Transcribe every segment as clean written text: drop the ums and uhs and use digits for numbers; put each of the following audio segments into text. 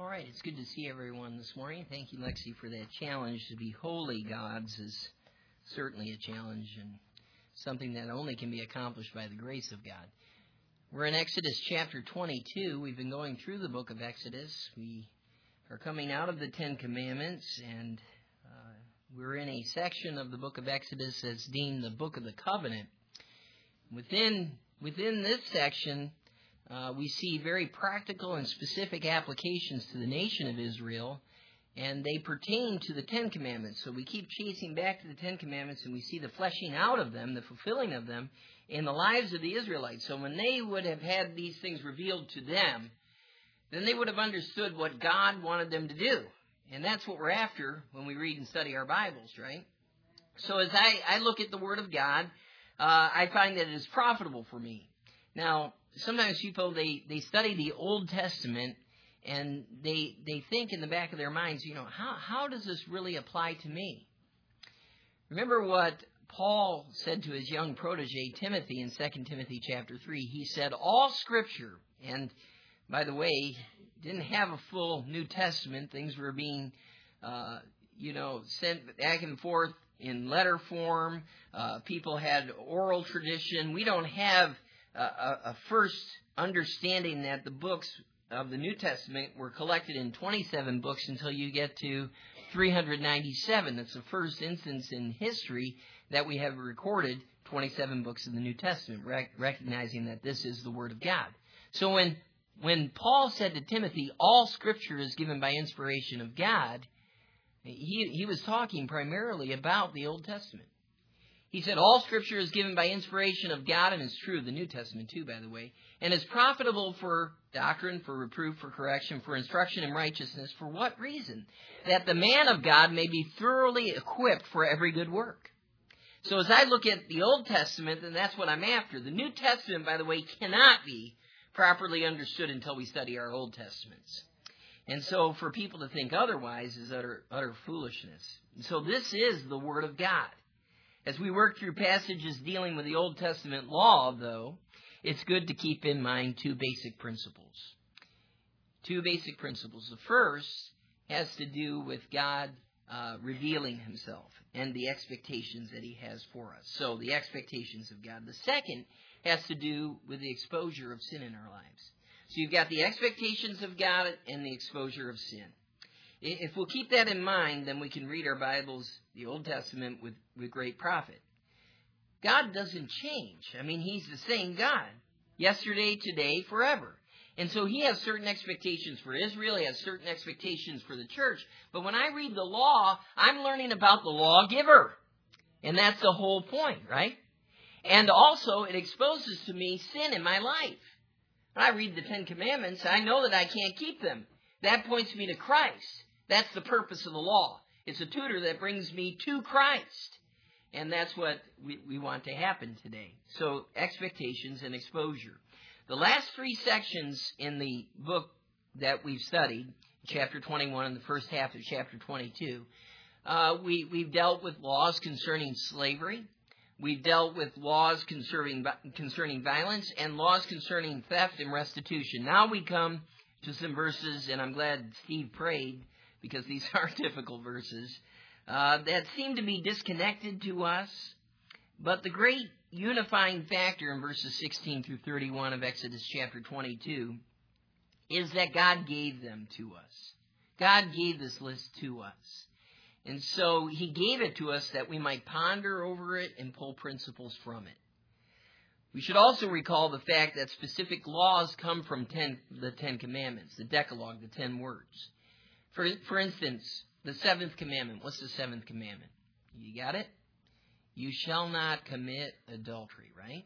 All right, it's good to see everyone this morning. Thank you, Lexi, for that challenge. To be holy gods is certainly a challenge and something that only can be accomplished by the grace of God. We're in Exodus chapter 22. We've been going through the book of Exodus. We are coming out of the Ten Commandments, and we're in a section of the book of Exodus that's deemed the Book of the Covenant. Within this section, we see very practical and specific applications to the nation of Israel, and they pertain to the Ten Commandments. So we keep chasing back to the Ten Commandments, and we see the fleshing out of them, the fulfilling of them, in the lives of the Israelites. So when they would have had these things revealed to them, then they would have understood what God wanted them to do. And that's what we're after when we read and study our Bibles, right? So as I look at the Word of God, I find that it is profitable for me. Now, sometimes people, they study the Old Testament, and they think in the back of their minds, how does this really apply to me? Remember what Paul said to his young protege, Timothy, in 2 Timothy chapter 3. He said, all Scripture, and by the way, didn't have a full New Testament. Things were being, sent back and forth in letter form. People had oral tradition. We don't have a first understanding that the books of the New Testament were collected in 27 books until you get to 397. That's the first instance in history that we have recorded 27 books of the New Testament, recognizing that this is the Word of God. So when Paul said to Timothy, all Scripture is given by inspiration of God, he was talking primarily about the Old Testament. He said, all Scripture is given by inspiration of God, and is true of the New Testament too, by the way, and is profitable for doctrine, for reproof, for correction, for instruction in righteousness. For what reason? That the man of God may be thoroughly equipped for every good work. So as I look at the Old Testament, then that's what I'm after. The New Testament, by the way, cannot be properly understood until we study our Old Testaments. And so for people to think otherwise is utter foolishness. And so this is the Word of God. As we work through passages dealing with the Old Testament law, though, it's good to keep in mind two basic principles. Two basic principles. The first has to do with God revealing Himself and the expectations that He has for us. So the expectations of God. The second has to do with the exposure of sin in our lives. So you've got the expectations of God and the exposure of sin. If we'll keep that in mind, then we can read our Bibles, the Old Testament, with great profit. God doesn't change. I mean, He's the same God, yesterday, today, forever. And so He has certain expectations for Israel. He has certain expectations for the church. But when I read the law, I'm learning about the lawgiver. And that's the whole point, right? And also, it exposes to me sin in my life. When I read the Ten Commandments, I know that I can't keep them. That points me to Christ. That's the purpose of the law. It's a tutor that brings me to Christ. And that's what we want to happen today. So, expectations and exposure. The last three sections in the book that we've studied, chapter 21 and the first half of chapter 22, we've dealt with laws concerning slavery. We've dealt with laws concerning violence and laws concerning theft and restitution. Now we come to some verses, and I'm glad Steve prayed, because these are difficult verses, that seem to be disconnected to us. But the great unifying factor in verses 16 through 31 of Exodus chapter 22 is that God gave them to us. God gave this list to us. And so He gave it to us that we might ponder over it and pull principles from it. We should also recall the fact that specific laws come from the Ten Commandments, the Decalogue, the 10 words. For instance, the seventh commandment. What's the seventh commandment? You got it? You shall not commit adultery, right?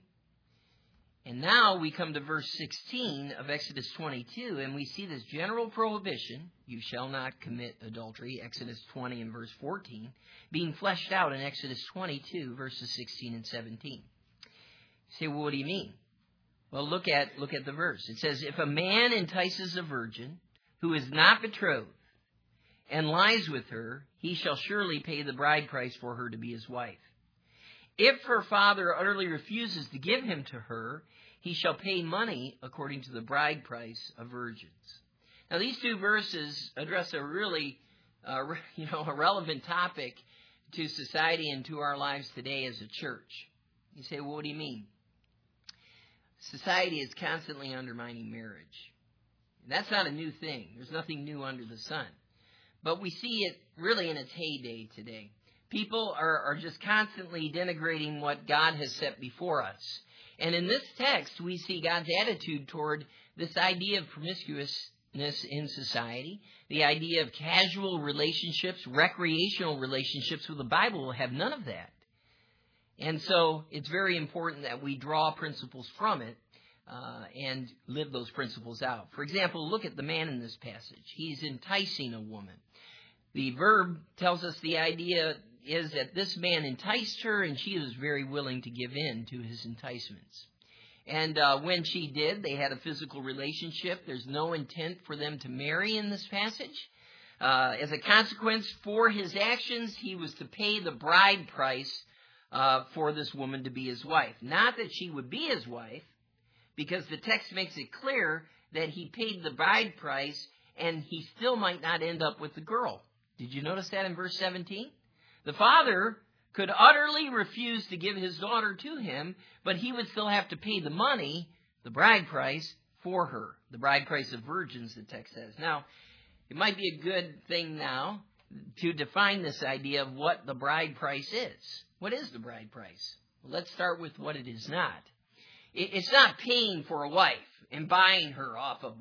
And now we come to verse 16 of Exodus 22, and we see this general prohibition, you shall not commit adultery, Exodus 20 and verse 14, being fleshed out in Exodus 22, verses 16 and 17. You say, well, what do you mean? Well, look at the verse. It says, if a man entices a virgin who is not betrothed and lies with her, he shall surely pay the bride price for her to be his wife. If her father utterly refuses to give him to her, he shall pay money according to the bride price of virgins. Now, these two verses address a really, a relevant topic to society and to our lives today as a church. You say, well, what do you mean? Society is constantly undermining marriage. That's not a new thing. There's nothing new under the sun. But we see it really in its heyday today. People are just constantly denigrating what God has set before us. And in this text, we see God's attitude toward this idea of promiscuousness in society, the idea of casual relationships, recreational relationships with the Bible will have none of that. And so it's very important that we draw principles from it and live those principles out. For example, look at the man in this passage. He's enticing a woman. The verb tells us the idea is that this man enticed her, and she was very willing to give in to his enticements. And when she did, they had a physical relationship. There's no intent for them to marry in this passage. As a consequence for his actions, he was to pay the bride price for this woman to be his wife. Not that she would be his wife, because the text makes it clear that he paid the bride price and he still might not end up with the girl. Did you notice that in verse 17? The father could utterly refuse to give his daughter to him, but he would still have to pay the money, the bride price, for her. The bride price of virgins, the text says. Now, it might be a good thing now to define this idea of what the bride price is. What is the bride price? Well, let's start with what it is not. It's not paying for a wife and buying her off of,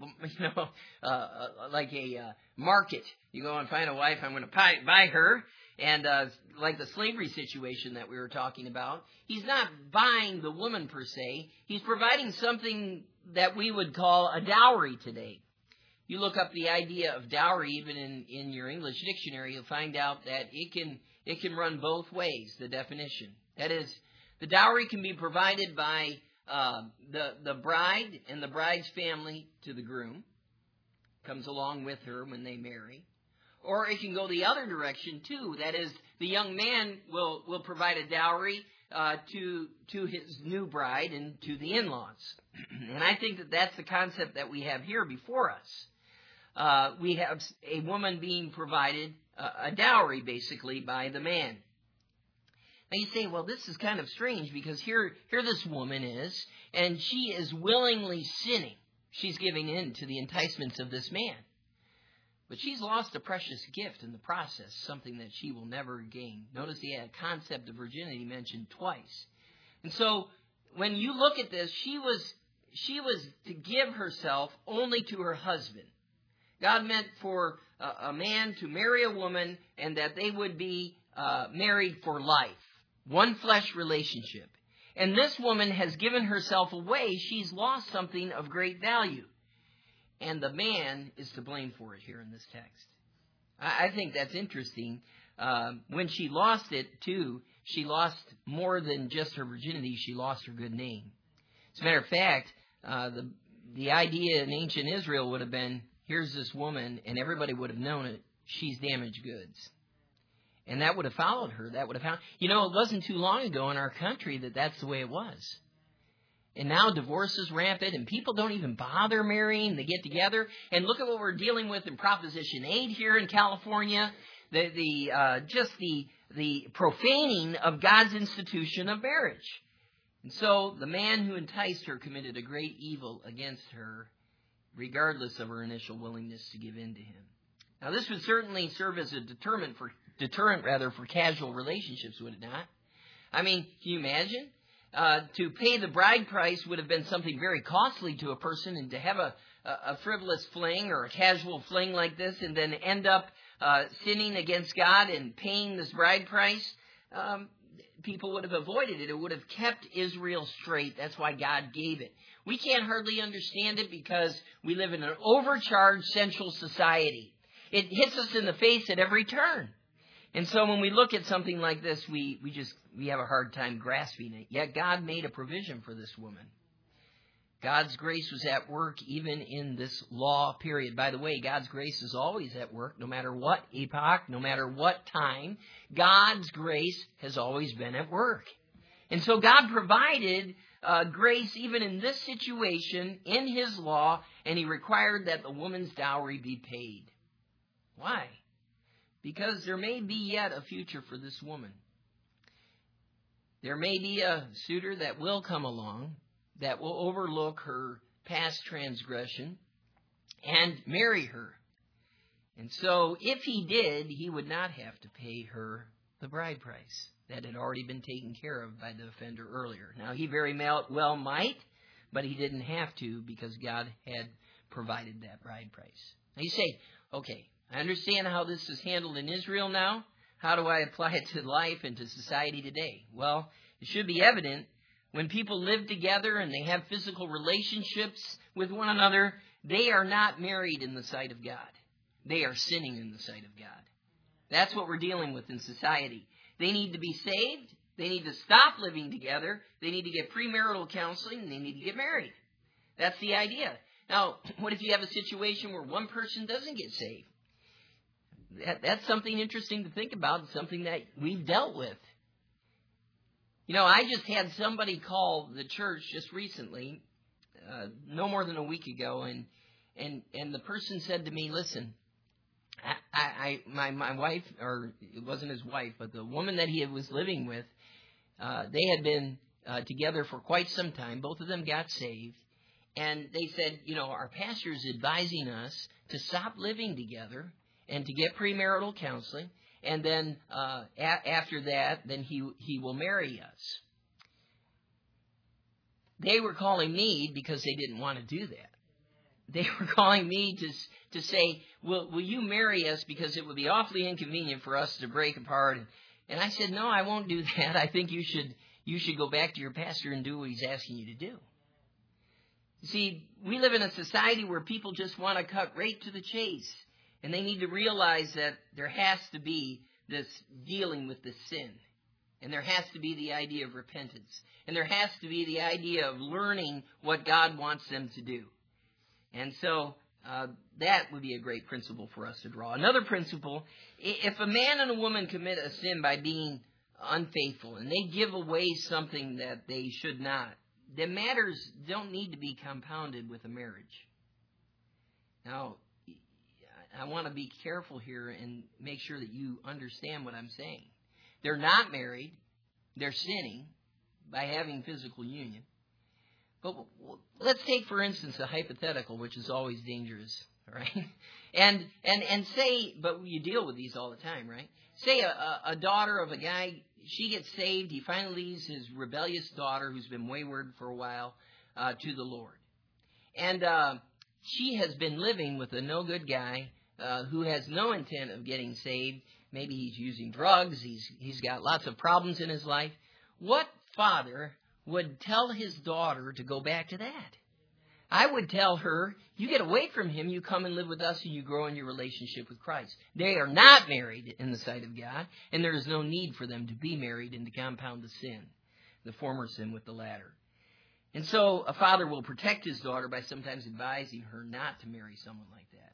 like a market. You go and find a wife, I'm going to buy her. And like the slavery situation that we were talking about, he's not buying the woman per se. He's providing something that we would call a dowry today. You look up the idea of dowry even in your English dictionary, you'll find out that it can run both ways, the definition. That is, the dowry can be provided by the bride and the bride's family to the groom. Comes along with her when they marry. Or it can go the other direction too. That is, the young man will provide a dowry to his new bride and to the in-laws. And I think that that's the concept that we have here before us. We have a woman being provided a dowry, basically, by the man. Now you say, well, this is kind of strange because here this woman is, and she is willingly sinning. She's giving in to the enticements of this man. But she's lost a precious gift in the process, something that she will never gain. Notice the concept of virginity mentioned twice. And so when you look at this, she was to give herself only to her husband. God meant for a man to marry a woman and that they would be married for life. One flesh relationship. And this woman has given herself away. She's lost something of great value. And the man is to blame for it here in this text. I think that's interesting. When she lost it, too, she lost more than just her virginity. She lost her good name. As a matter of fact, the idea in ancient Israel would have been, here's this woman, and everybody would have known it. She's damaged goods. And that would have followed her. That would have found. It wasn't too long ago in our country that that's the way it was. And now divorce is rampant, and people don't even bother marrying. They get together. And look at what we're dealing with in Proposition 8 here in California. The profaning of God's institution of marriage. And so the man who enticed her committed a great evil against her, regardless of her initial willingness to give in to him. Now, this would certainly serve as a deterrent for casual relationships, would it not? I mean, can you imagine? To pay the bride price would have been something very costly to a person, and to have a frivolous fling or a casual fling like this and then end up sinning against God and paying this bride price, people would have avoided it. It would have kept Israel straight. That's why God gave it. We can't hardly understand it because we live in an overcharged sensual society. It hits us in the face at every turn. And so when we look at something like this, we have a hard time grasping it. Yet God made a provision for this woman. God's grace was at work even in this law period. By the way, God's grace is always at work, no matter what epoch, no matter what time. God's grace has always been at work. And so God provided grace even in this situation in His law, and He required that the woman's dowry be paid. Why? Because there may be yet a future for this woman. There may be a suitor that will come along that will overlook her past transgression and marry her. And so if he did, he would not have to pay her the bride price that had already been taken care of by the offender earlier. Now, he very well might, but he didn't have to because God had provided that bride price. Now you say, okay, I understand how this is handled in Israel now. How do I apply it to life and to society today? Well, it should be evident when people live together and they have physical relationships with one another, they are not married in the sight of God. They are sinning in the sight of God. That's what we're dealing with in society. They need to be saved. They need to stop living together. They need to get premarital counseling, and they need to get married. That's the idea. Now, what if you have a situation where one person doesn't get saved? That's something interesting to think about. It's something that we've dealt with. You know, I just had somebody call the church just recently, no more than a week ago, and the person said to me, listen, my wife, or it wasn't his wife, but the woman that he was living with, they had been together for quite some time. Both of them got saved. And they said, you know, our pastor is advising us to stop living together and to get premarital counseling. And then after that, then he will marry us. They were calling me because they didn't want to do that. They were calling me to say, will you marry us because it would be awfully inconvenient for us to break apart. And I said, no, I won't do that. I think you should go back to your pastor and do what he's asking you to do. You see, we live in a society where people just want to cut right to the chase. And they need to realize that there has to be this dealing with the sin. And there has to be the idea of repentance. And there has to be the idea of learning what God wants them to do. And so that would be a great principle for us to draw. Another principle, if a man and a woman commit a sin by being unfaithful and they give away something that they should not, then matters don't need to be compounded with a marriage. Now, I want to be careful here and make sure that you understand what I'm saying. They're not married. They're sinning by having physical union. But let's take, for instance, a hypothetical, which is always dangerous, right? And say, but you deal with these all the time, right? Say a daughter of a guy, she gets saved. He finally leads his rebellious daughter, who's been wayward for a while, to the Lord. And she has been living with a no-good guy who has no intent of getting saved. Maybe he's using drugs. He's got lots of problems in his life. What father would tell his daughter to go back to that? I would tell her, you get away from him, you come and live with us, and you grow in your relationship with Christ. They are not married in the sight of God, and there is no need for them to be married and to compound the sin, the former sin with the latter. And so a father will protect his daughter by sometimes advising her not to marry someone like that.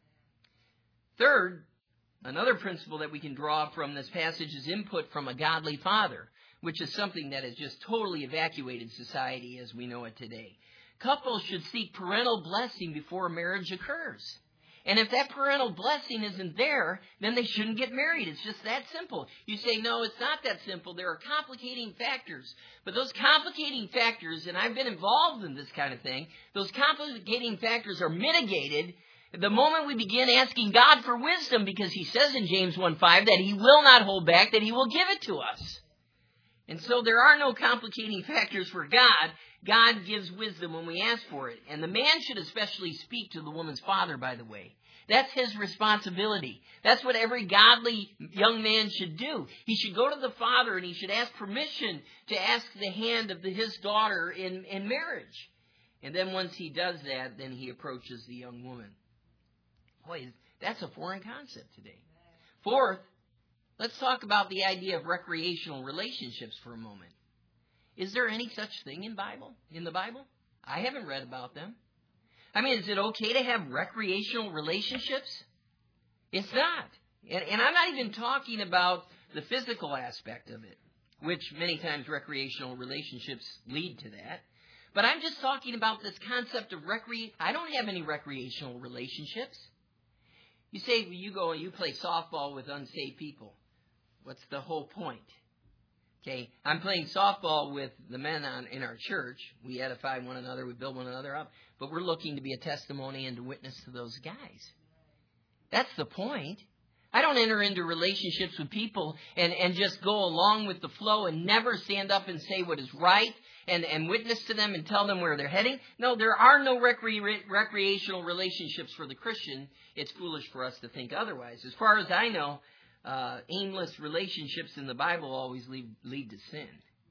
Third, another principle that we can draw from this passage is input from a godly father, which is something that has just totally evacuated society as we know it today. Couples should seek parental blessing before a marriage occurs. And if that parental blessing isn't there, then they shouldn't get married. It's just that simple. You say, no, it's not that simple. There are complicating factors. But those complicating factors, and I've been involved in this kind of thing, those complicating factors are mitigated the moment we begin asking God for wisdom, because He says in James 1:5 that He will not hold back, that He will give it to us. And so there are no complicating factors for God. God gives wisdom when we ask for it. And the man should especially speak to the woman's father, by the way. That's his responsibility. That's what every godly young man should do. He should go to the father and he should ask permission to ask the hand of his daughter in marriage. And then once he does that, then he approaches the young woman. Boy, that's a foreign concept today. Fourth, let's talk about the idea of recreational relationships for a moment. Is there any such thing in the Bible? I haven't read about them. I mean, is it okay to have recreational relationships? It's not. And I'm not even talking about the physical aspect of it, which many times recreational relationships lead to that. But I'm just talking about this concept of I don't have any recreational relationships. You say you go and you play softball with unsaved people. What's the whole point? Okay, I'm playing softball with the men in our church. We edify one another, we build one another up. But we're looking to be a testimony and to witness to those guys. That's the point. I don't enter into relationships with people and just go along with the flow and never stand up and say what is right and witness to them and tell them where they're heading. No, there are no recreational relationships for the Christian. It's foolish for us to think otherwise. As far as I know, aimless relationships in the Bible always lead to sin.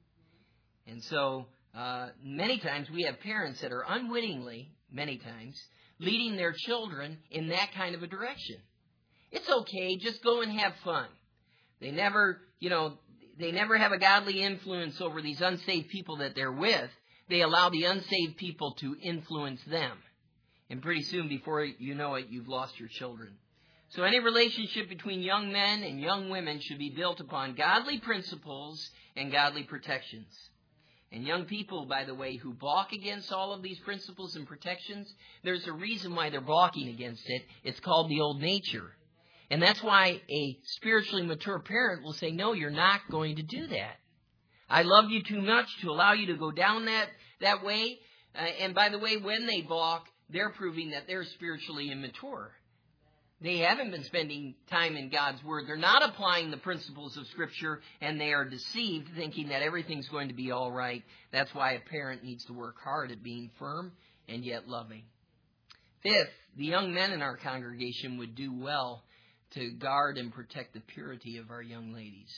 And so many times we have parents that are unwittingly, many times, leading their children in that kind of a direction. It's okay, just go and have fun. They never have a godly influence over these unsaved people that they're with. They allow the unsaved people to influence them. And pretty soon, before you know it, you've lost your children. So any relationship between young men and young women should be built upon godly principles and godly protections. And young people, by the way, who balk against all of these principles and protections, there's a reason why they're balking against it. It's called the old nature. And that's why a spiritually mature parent will say, no, you're not going to do that. I love you too much to allow you to go down that way. And by the way, when they balk, they're proving that they're spiritually immature. They haven't been spending time in God's Word. They're not applying the principles of Scripture, and they are deceived, thinking that everything's going to be all right. That's why a parent needs to work hard at being firm and yet loving. Fifth, the young men in our congregation would do well to guard and protect the purity of our young ladies.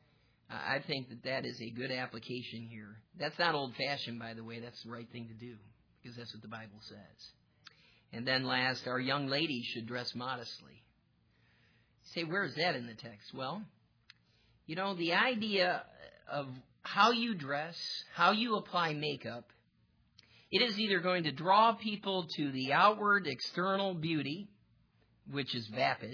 I think that is a good application here. That's not old-fashioned, by the way. That's the right thing to do, because that's what the Bible says. And then last, our young ladies should dress modestly. You say, where is that in the text? Well, the idea of how you dress, how you apply makeup, it is either going to draw people to the outward external beauty, which is vapid,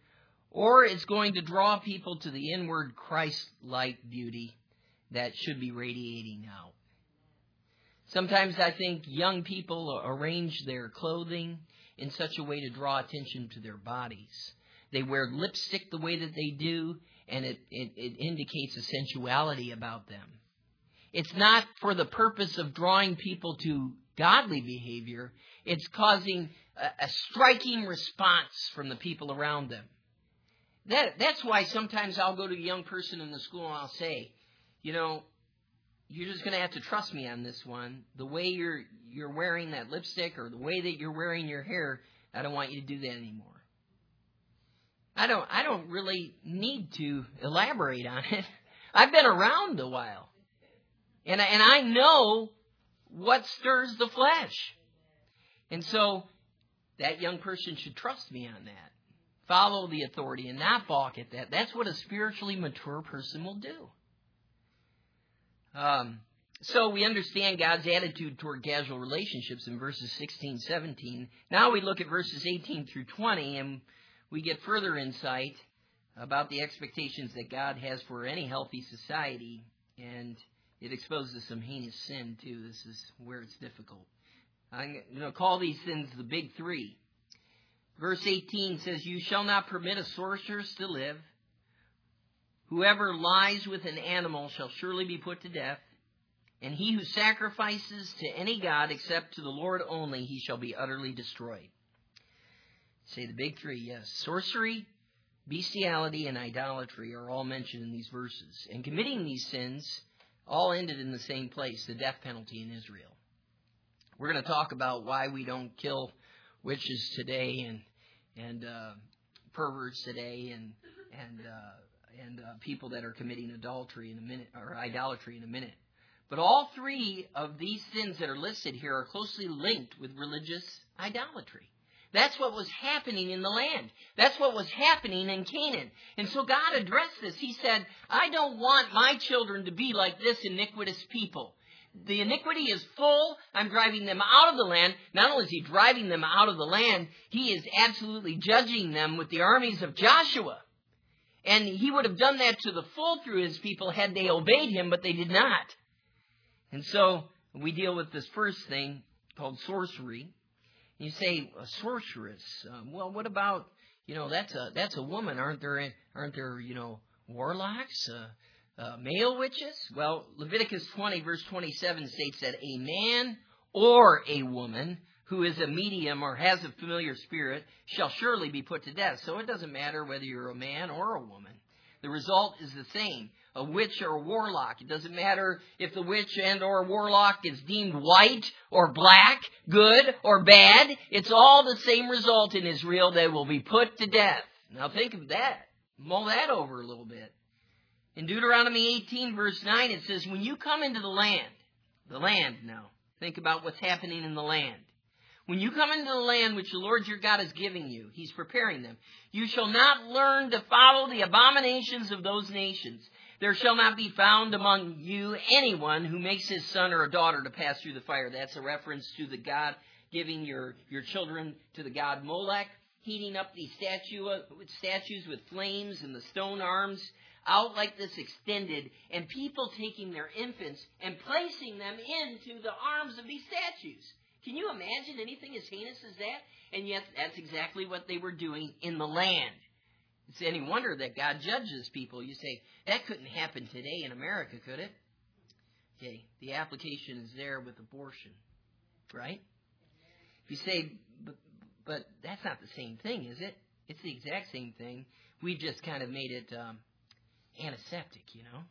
or it's going to draw people to the inward Christ-like beauty that should be radiating out. Sometimes I think young people arrange their clothing in such a way to draw attention to their bodies. They wear lipstick the way that they do, and it indicates a sensuality about them. It's not for the purpose of drawing people to godly behavior. It's causing a striking response from the people around them. That's why sometimes I'll go to a young person in the school and I'll say, you're just going to have to trust me on this one. The way you're wearing that lipstick or the way that you're wearing your hair, I don't want you to do that anymore. I don't really need to elaborate on it. I've been around a while. And I know what stirs the flesh. And so that young person should trust me on that. Follow the authority and not balk at that. That's what a spiritually mature person will do. So we understand God's attitude toward casual relationships in verses 16, 17. Now we look at verses 18 through 20, and we get further insight about the expectations that God has for any healthy society, and it exposes some heinous sin, too. This is where it's difficult. I'm going to call these sins the big three. Verse 18 says, "You shall not permit a sorceress to live. Whoever lies with an animal shall surely be put to death. And he who sacrifices to any god except to the Lord only, he shall be utterly destroyed." Say the big three, yes. Sorcery, bestiality, and idolatry are all mentioned in these verses. And committing these sins all ended in the same place, the death penalty in Israel. We're going to talk about why we don't kill witches today and perverts today and people that are committing adultery in a minute, or idolatry in a minute. But all three of these sins that are listed here are closely linked with religious idolatry. That's what was happening in the land. That's what was happening in Canaan. And so God addressed this. He said, I don't want my children to be like this iniquitous people. The iniquity is full. I'm driving them out of the land. Not only is he driving them out of the land, he is absolutely judging them with the armies of Joshua. And he would have done that to the full through his people had they obeyed him, but they did not. And so we deal with this first thing called sorcery. You say, a sorceress. Well, what about, that's a woman. Aren't there, warlocks, male witches? Well, Leviticus 20, verse 27 states that a man or a woman who is a medium or has a familiar spirit shall surely be put to death. So it doesn't matter whether you're a man or a woman. The result is the same. A witch or a warlock. It doesn't matter if the witch and or warlock is deemed white or black, good or bad. It's all the same result in Israel. They will be put to death. Now think of that. Mull that over a little bit. In Deuteronomy 18, verse 9, it says, when you come into the land now, think about what's happening in the land. When you come into the land which the Lord your God is giving you, He's preparing them, you shall not learn to follow the abominations of those nations. There shall not be found among you anyone who makes his son or a daughter to pass through the fire. That's a reference to the God giving your children to the god Molech, heating up these statues with flames and the stone arms out like this extended, and people taking their infants and placing them into the arms of these statues. Can you imagine anything as heinous as that? And yet that's exactly what they were doing in the land. It's any wonder that God judges people. You say, that couldn't happen today in America, could it? Okay, the application is there with abortion, right? You say, but that's not the same thing, is it? It's the exact same thing. We just kind of made it antiseptic,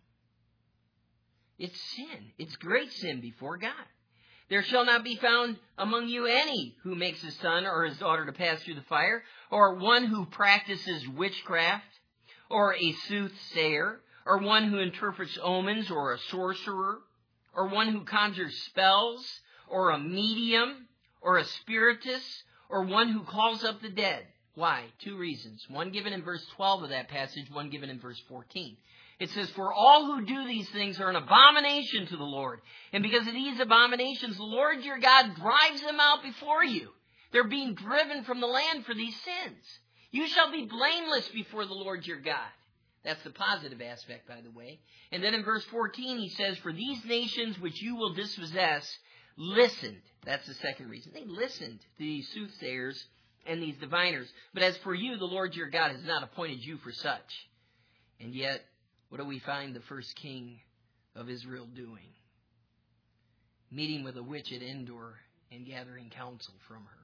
It's sin. It's great sin before God. There shall not be found among you any who makes his son or his daughter to pass through the fire, or one who practices witchcraft, or a soothsayer, or one who interprets omens, or a sorcerer, or one who conjures spells, or a medium, or a spiritist, or one who calls up the dead. Why? Two reasons. One given in verse 12 of that passage, one given in verse 14. It says, for all who do these things are an abomination to the Lord. And because of these abominations, the Lord your God drives them out before you. They're being driven from the land for these sins. You shall be blameless before the Lord your God. That's the positive aspect, by the way. And then in verse 14, he says, for these nations which you will dispossess listened. That's the second reason. They listened to these soothsayers and these diviners. But as for you, the Lord your God has not appointed you for such. And yet, what do we find the first king of Israel doing? Meeting with a witch at Endor and gathering counsel from her.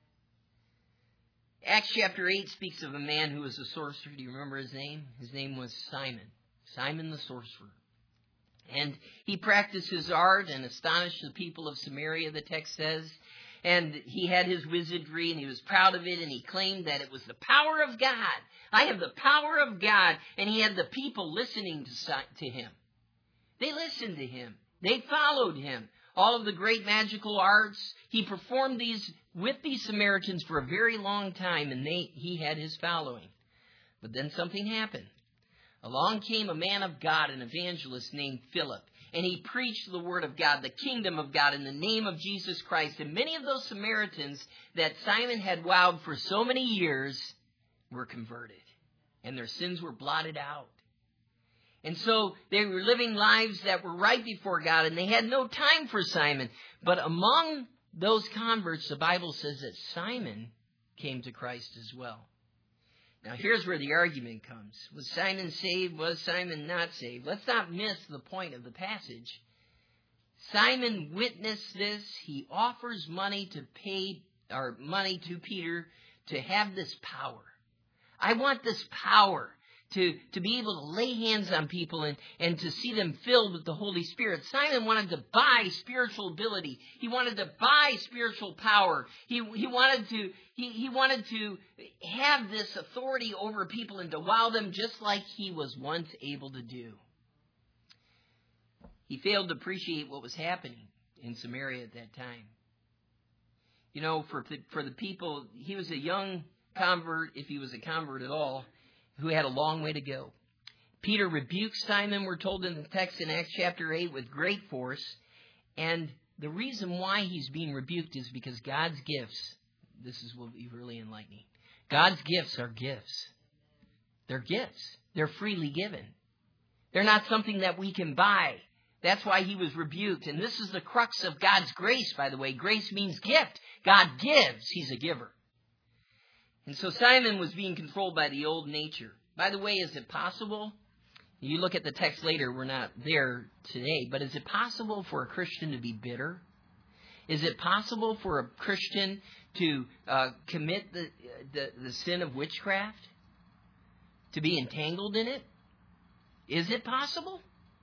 Acts chapter 8 speaks of a man who was a sorcerer. Do you remember his name? His name was Simon. Simon the sorcerer. And he practiced his art and astonished the people of Samaria, the text says. And he had his wizardry, and he was proud of it, and he claimed that it was the power of God. I have the power of God. And he had the people listening to him. They listened to him. They followed him. All of the great magical arts. He performed these with these Samaritans for a very long time, and he had his following. But then something happened. Along came a man of God, an evangelist named Philip. And he preached the word of God, the kingdom of God, in the name of Jesus Christ. And many of those Samaritans that Simon had wowed for so many years were converted. And their sins were blotted out. And so they were living lives that were right before God. And they had no time for Simon. But among those converts, the Bible says that Simon came to Christ as well. Now, here's where the argument comes. Was Simon saved? Was Simon not saved? Let's not miss the point of the passage. Simon witnessed this. He offers money to Peter to have this power. I want this power to be able to lay hands on people and to see them filled with the Holy Spirit. Simon wanted to buy spiritual ability. He wanted to buy spiritual power. He wanted to have this authority over people and to wow them just like he was once able to do. He failed to appreciate what was happening in Samaria at that time. For the people, he was a young convert, if he was a convert at all, who had a long way to go. Peter rebukes Simon, we're told in the text in Acts chapter 8, with great force. And the reason why he's being rebuked is because God's gifts, will be really enlightening. God's gifts are gifts. They're gifts. They're freely given. They're not something that we can buy That's why he was rebuked. And this is the crux of God's grace, by the way. Grace means gift. God gives. He's a giver. And so Simon was being controlled by the old nature. By the way, is it possible? You look at the text later, we're not there today, but is it possible for a Christian to be bitter? Is it possible for a Christian to commit the sin of witchcraft? To be entangled in it? Is it possible?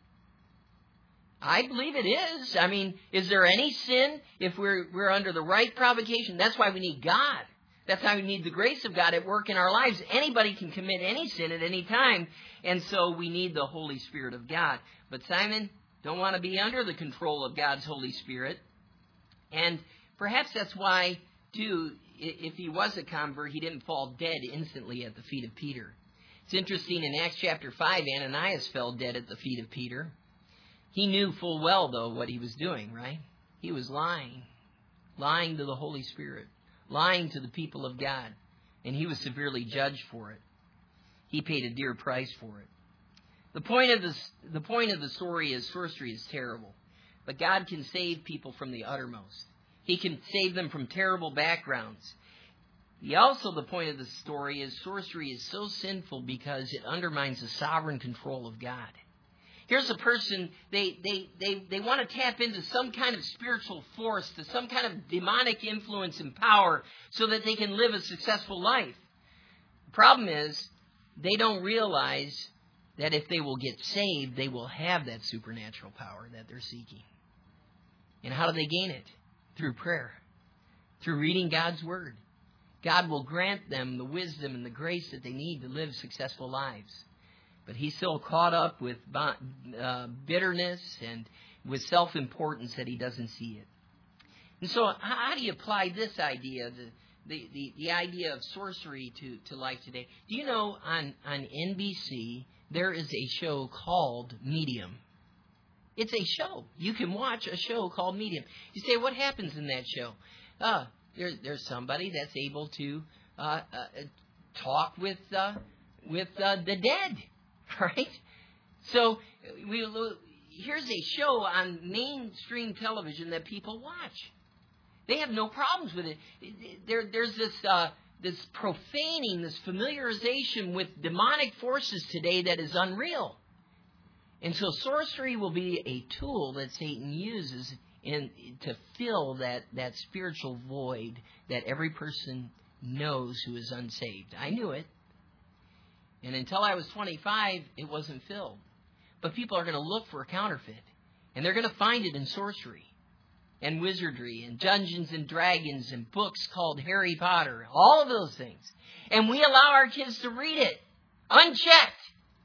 I believe it is. I mean, is there any sin if we're under the right provocation? That's why we need God. That's why we need the grace of God at work in our lives. Anybody can commit any sin at any time, and so we need the Holy Spirit of God. But Simon don't want to be under the control of God's Holy Spirit. And perhaps that's why, too, if he was a convert, he didn't fall dead instantly at the feet of Peter. It's interesting, in Acts chapter 5, Ananias fell dead at the feet of Peter. He knew full well, though, what he was doing, right? He was lying to the Holy Spirit, lying to the people of God, and he was severely judged for it. He paid a dear price for it. The point of the story is sorcery is terrible, but God can save people from the uttermost. He can save them from terrible backgrounds. The point of the story is sorcery is so sinful because it undermines the sovereign control of God. Here's a person, they want to tap into some kind of spiritual force, to some kind of demonic influence and power so that they can live a successful life. The problem is, they don't realize that if they will get saved, they will have that supernatural power that they're seeking. And how do they gain it? Through prayer. Through reading God's Word. God will grant them the wisdom and the grace that they need to live successful lives. But he's still caught up with bitterness and with self-importance that he doesn't see it. And so how do you apply this idea, the idea of sorcery to life today? Do you know on NBC there is a show called Medium? It's a show. You can watch a show called Medium. You say, what happens in that show? There's somebody that's able to talk with the dead. Right? So here's a show on mainstream television that people watch. They have no problems with it. There's this profaning, this familiarization with demonic forces today that is unreal. And so sorcery will be a tool that Satan uses to fill that spiritual void that every person knows who is unsaved. I knew it. And until I was 25, it wasn't filled. But people are going to look for a counterfeit. And they're going to find it in sorcery and wizardry and Dungeons and Dragons and books called Harry Potter. All of those things. And we allow our kids to read it unchecked.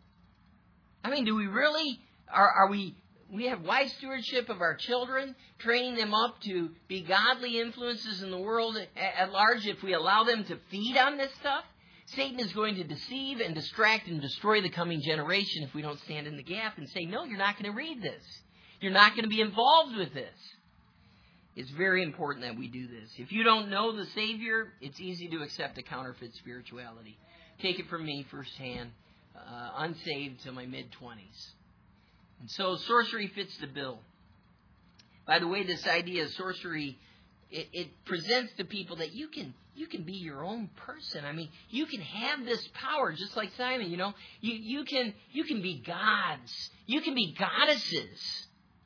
I mean, do we really? We have wise stewardship of our children, training them up to be godly influences in the world at large if we allow them to feed on this stuff? Satan is going to deceive and distract and destroy the coming generation if we don't stand in the gap and say, no, you're not going to read this. You're not going to be involved with this. It's very important that we do this. If you don't know the Savior, it's easy to accept a counterfeit spirituality. Take it from me firsthand, unsaved till my mid-20s. And so sorcery fits the bill. By the way, this idea of sorcery, it presents to people that you can be your own person. I mean, you can have this power, just like Simon, you know. You can be gods. You can be goddesses.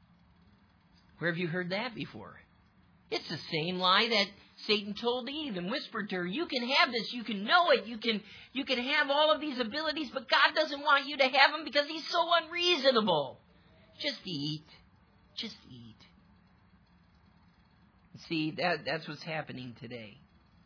Where have you heard that before? It's the same lie that Satan told Eve and whispered to her. You can have this. You can know it. You can have all of these abilities, but God doesn't want you to have them because He's so unreasonable. Just eat. Just eat. See, that's what's happening today.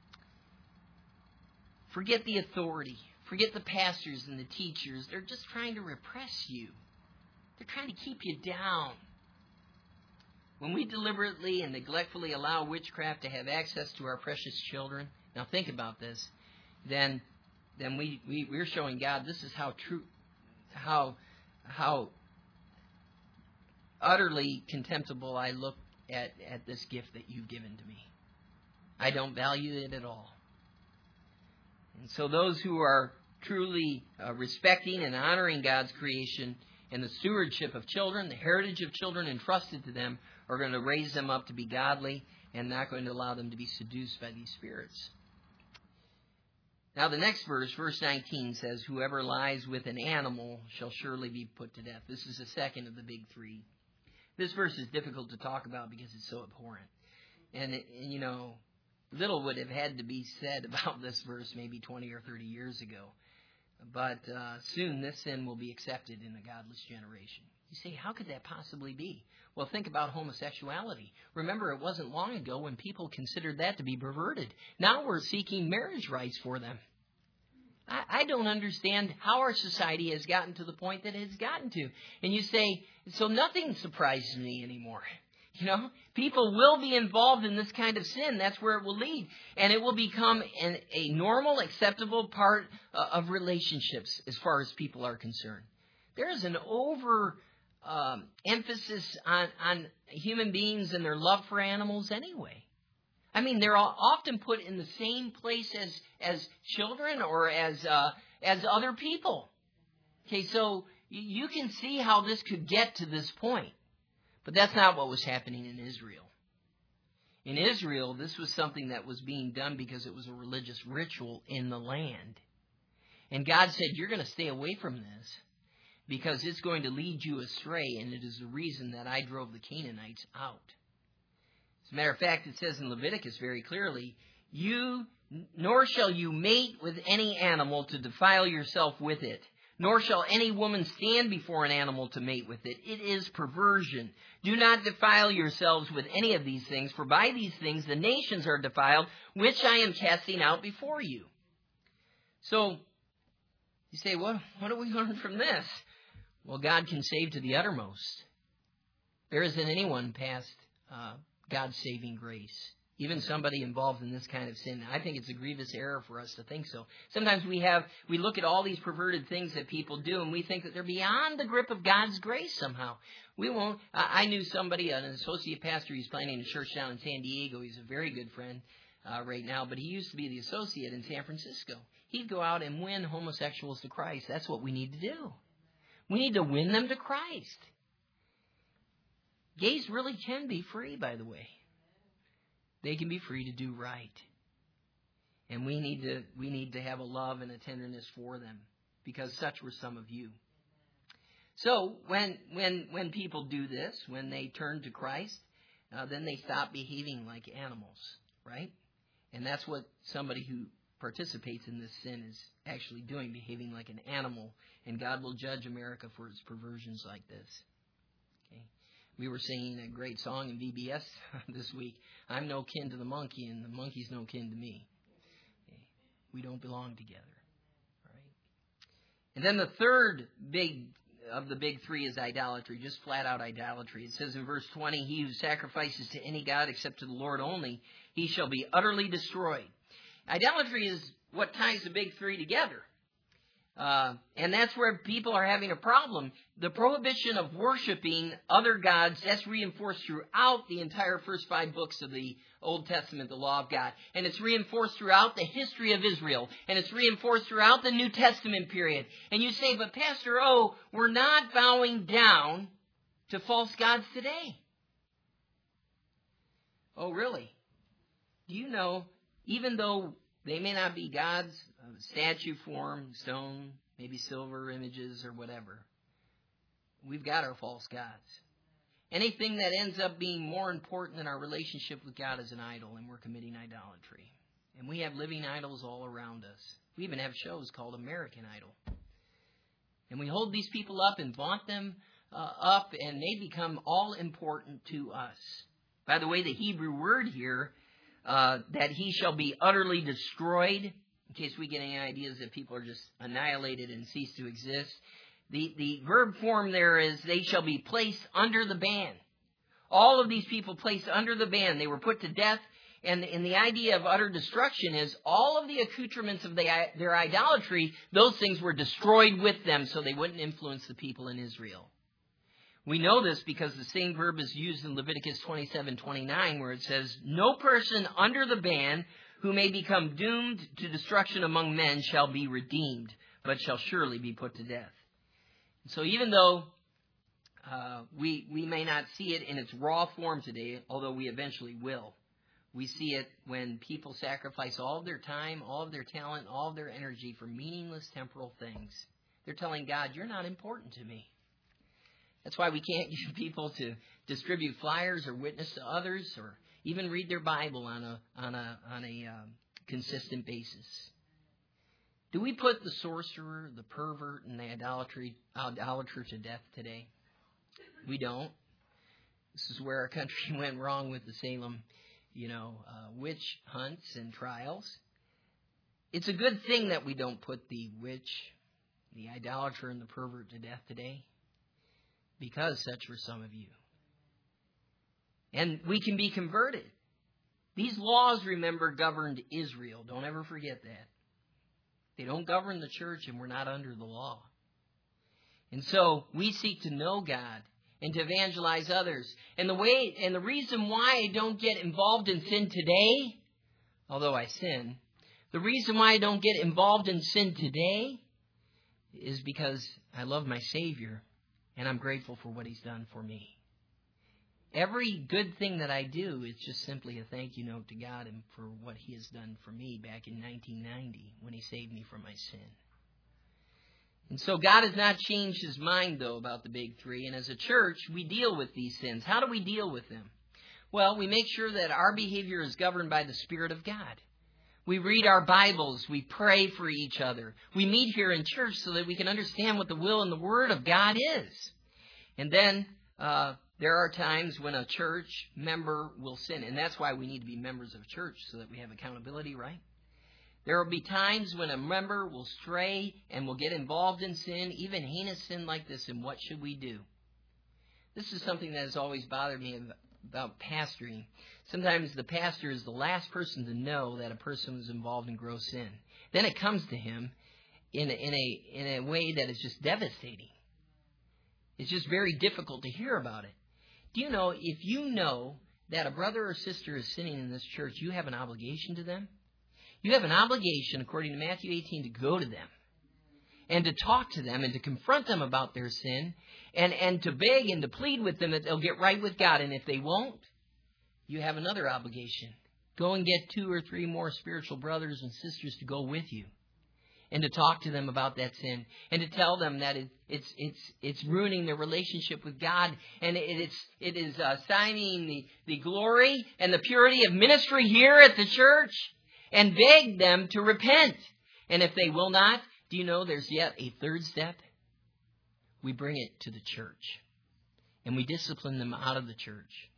Forget the authority. Forget the pastors and the teachers. They're just trying to repress you. They're trying to keep you down. When we deliberately and neglectfully allow witchcraft to have access to our precious children, now think about this, then we're showing God this is how true, how utterly contemptible I look at this gift that you've given to me. I don't value it at all. And so those who are truly respecting and honoring God's creation And the stewardship of children, the heritage of children entrusted to them, are going to raise them up to be godly and not going to allow them to be seduced by these spirits. Now the next verse, verse 19, says, whoever lies with an animal shall surely be put to death. This is the second of the big three. This verse is difficult to talk about because it's so abhorrent. And little would have had to be said about this verse maybe 20 or 30 years ago. But soon this sin will be accepted in a godless generation. You say, how could that possibly be? Well, think about homosexuality. Remember, it wasn't long ago when people considered that to be perverted. Now we're seeking marriage rights for them. I don't understand how our society has gotten to the point that it has gotten to. And you say, so nothing surprises me anymore. People will be involved in this kind of sin. That's where it will lead. And it will become a normal, acceptable part of relationships as far as people are concerned. There is an emphasis on human beings and their love for animals anyway. I mean, they're often put in the same place as children or as other people. Okay, so you can see how this could get to this point. But that's not what was happening in Israel. In Israel, this was something that was being done because it was a religious ritual in the land. And God said, you're going to stay away from this because it's going to lead you astray, and it is the reason that I drove the Canaanites out. As a matter of fact, it says in Leviticus very clearly, nor shall you mate with any animal to defile yourself with it. Nor shall any woman stand before an animal to mate with it. It is perversion. Do not defile yourselves with any of these things, for by these things the nations are defiled, which I am casting out before you. So, you say, what do we learn from this? Well, God can save to the uttermost. There isn't anyone past God's saving grace. Even somebody involved in this kind of sin. I think it's a grievous error for us to think so. Sometimes we look at all these perverted things that people do, and we think that they're beyond the grip of God's grace somehow. We won't. I knew somebody, an associate pastor, he's planning a church down in San Diego. He's a very good friend right now, but he used to be the associate in San Francisco. He'd go out and win homosexuals to Christ. That's what we need to do. We need to win them to Christ. Gays really can be free, by the way. They can be free to do right. And we need to have a love and a tenderness for them, because such were some of you. So when people do this, when they turn to Christ, then they stop behaving like animals, right? And that's what somebody who participates in this sin is actually doing, behaving like an animal. And God will judge America for its perversions like this. Okay. We were singing a great song in VBS this week. I'm no kin to the monkey, and the monkey's no kin to me. Okay. We don't belong together. All right. And then the third of the big three is idolatry, just flat out idolatry. It says in verse 20, he who sacrifices to any god except to the Lord only, he shall be utterly destroyed. Idolatry is what ties the big three together. And that's where people are having a problem. The prohibition of worshiping other gods, that's reinforced throughout the entire first 5 books of the Old Testament, the law of God. And it's reinforced throughout the history of Israel. And it's reinforced throughout the New Testament period. And you say, but Pastor O, we're not bowing down to false gods today. Oh, really? Do you know, even though they may not be gods of statue form, stone, maybe silver images or whatever, we've got our false gods. Anything that ends up being more important than our relationship with God is an idol, and we're committing idolatry. And we have living idols all around us. We even have shows called American Idol. And we hold these people up and vaunt them up, and they become all important to us. By the way, the Hebrew word here, that he shall be utterly destroyed, in case we get any ideas that people are just annihilated and cease to exist. The verb form there is they shall be placed under the ban. All of these people placed under the ban. They were put to death. And the idea of utter destruction is all of the accoutrements of their idolatry, those things were destroyed with them so they wouldn't influence the people in Israel. We know this because the same verb is used in Leviticus 27:29, where it says, no person under the ban who may become doomed to destruction among men shall be redeemed, but shall surely be put to death. So even though We may not see it in its raw form today, although we eventually will. We see it when people sacrifice all of their time, all of their talent, all of their energy for meaningless temporal things. They're telling God, you're not important to me. That's why we can't get people to distribute flyers or witness to others or even read their Bible on a consistent basis. Do we put the sorcerer, the pervert, and the idolater to death today? We don't. This is where our country went wrong with the Salem, witch hunts and trials. It's a good thing that we don't put the witch, the idolater, and the pervert to death today, because such were some of you. And we can be converted. These laws, remember, governed Israel. Don't ever forget that. They don't govern the church, and we're not under the law. And so we seek to know God and to evangelize others. And the reason why I don't get involved in sin today, although I sin, the reason why I don't get involved in sin today is because I love my Savior and I'm grateful for what He's done for me. Every good thing that I do is just simply a thank you note to God and for what He has done for me back in 1990 when He saved me from my sin. And so God has not changed His mind, though, about the big three. And as a church, we deal with these sins. How do we deal with them? Well, we make sure that our behavior is governed by the Spirit of God. We read our Bibles. We pray for each other. We meet here in church so that we can understand what the will and the Word of God is. And then there are times when a church member will sin. And that's why we need to be members of church, so that we have accountability, right? There will be times when a member will stray and will get involved in sin, even heinous sin like this, and what should we do? This is something that has always bothered me about pastoring. Sometimes the pastor is the last person to know that a person was involved in gross sin. Then it comes to him in a way that is just devastating. It's just very difficult to hear about it. Do you know, if you know that a brother or sister is sinning in this church, you have an obligation to them? You have an obligation, according to Matthew 18, to go to them and to talk to them and to confront them about their sin and to beg and to plead with them that they'll get right with God. And if they won't, you have another obligation. Go and get 2 or 3 more spiritual brothers and sisters to go with you and to talk to them about that sin and to tell them that it's ruining their relationship with God, and it is signing the glory and the purity of ministry here at the church. And beg them to repent. And if they will not, do you know there's yet a third step? We bring it to the church. And we discipline them out of the church.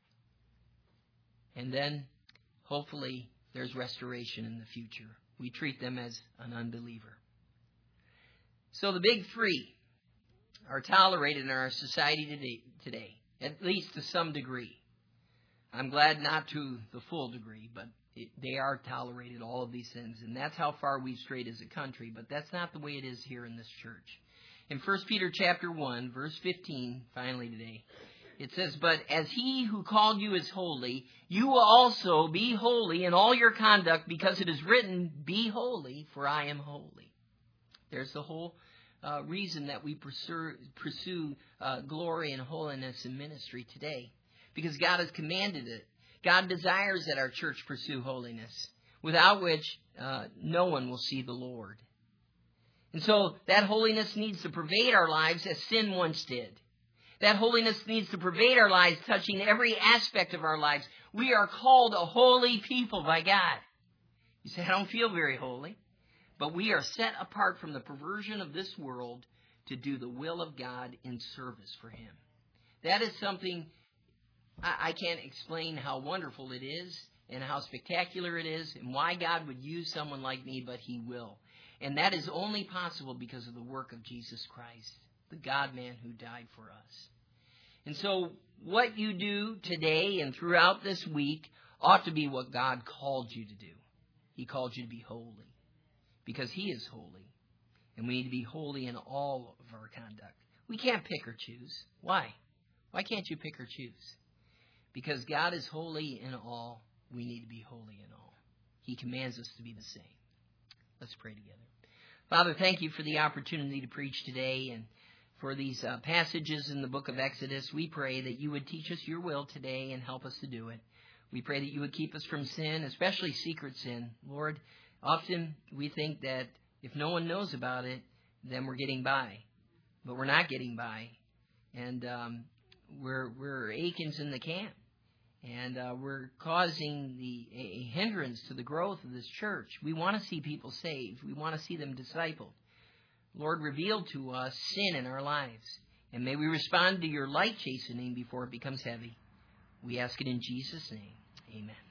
And then, hopefully, there's restoration in the future. We treat them as an unbeliever. So the big three are tolerated in our society today, at least to some degree. I'm glad not to the full degree, but they are tolerated, all of these sins. And that's how far we've strayed as a country. But that's not the way it is here in this church. In 1 Peter chapter 1, verse 15, finally today, it says, "But as He who called you is holy, you will also be holy in all your conduct, because it is written, 'Be holy, for I am holy.'" There's the whole reason that we pursue glory and holiness in ministry today. Because God has commanded it. God desires that our church pursue holiness, without which no one will see the Lord. And so that holiness needs to pervade our lives as sin once did. That holiness needs to pervade our lives, touching every aspect of our lives. We are called a holy people by God. You say, I don't feel very holy. But we are set apart from the perversion of this world to do the will of God in service for Him. That is something I can't explain how wonderful it is and how spectacular it is and why God would use someone like me, but He will. And that is only possible because of the work of Jesus Christ, the God-man who died for us. And so what you do today and throughout this week ought to be what God called you to do. He called you to be holy because He is holy. And we need to be holy in all of our conduct. We can't pick or choose. Why? Why can't you pick or choose? Because God is holy in all, we need to be holy in all. He commands us to be the same. Let's pray together. Father, thank You for the opportunity to preach today and for these passages in the book of Exodus. We pray that you would teach us your will today and help us to do it. We pray that you would keep us from sin, especially secret sin. Lord, often we think that if no one knows about it, then we're getting by. But we're not getting by. And we're Achans in the camp. And we're causing a hindrance to the growth of this church. We want to see people saved. We want to see them discipled. Lord, reveal to us sin in our lives. And may we respond to your light chastening before it becomes heavy. We ask it in Jesus' name. Amen.